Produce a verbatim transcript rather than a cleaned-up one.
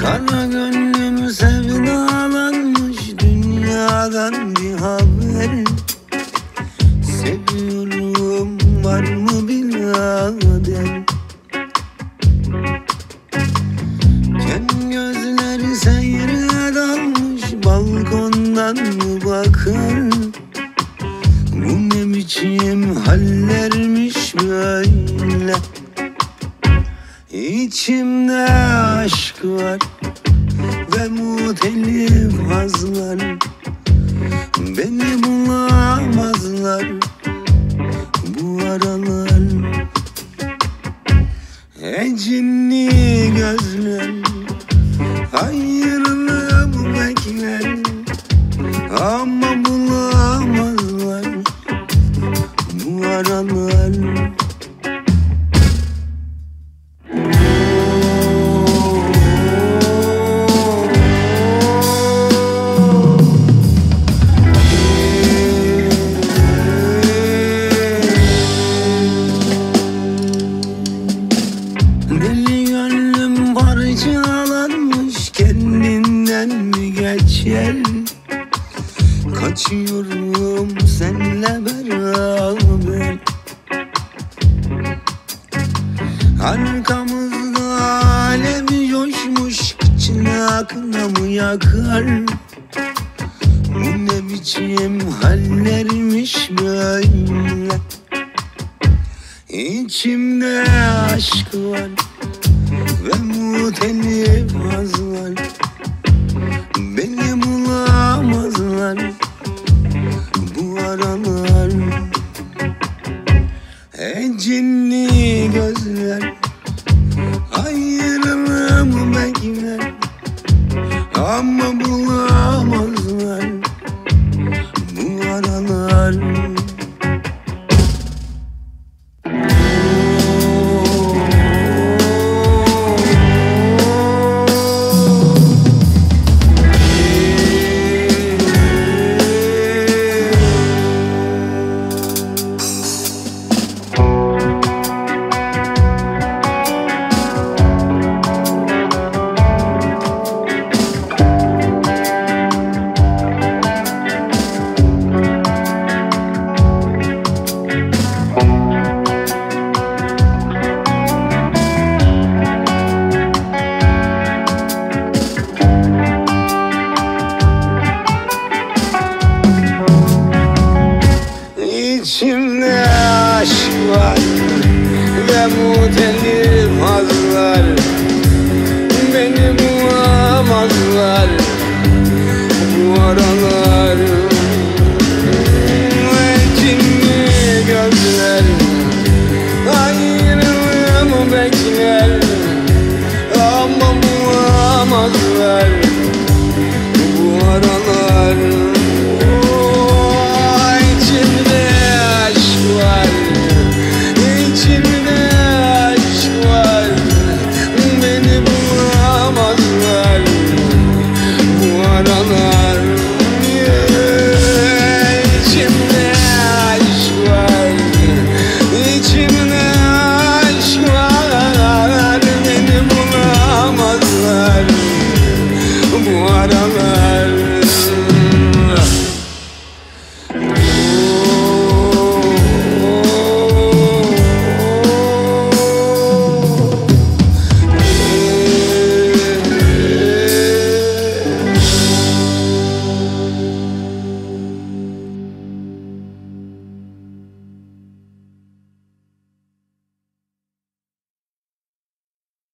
Kara gönlüm sevdalanmış, dünyadan bir haber. Seviyorum var mı birader? Ken gözleri seyre dalmış, balkondan mı bakar? Bu ne biçim hallermiş böyle? İçimde aşk var ve mutelif hazlar, beni bulamazlar bu aralar. Ecinli gözler ayrılıp bekler, ama bulamazlar bu aralar. Deli gönlüm parçalanmış, kendinden mi geçer? Kaçıyorum seninle beraber. Arkamızda alev coşmuş, içine akla mı yakar? Bu ne biçim hallermiş böyle? İçimde aşk var ve mutelif hazlar, beni bulamazlar bu aralar. Ecinli gözler ayrılığımı bekler, ama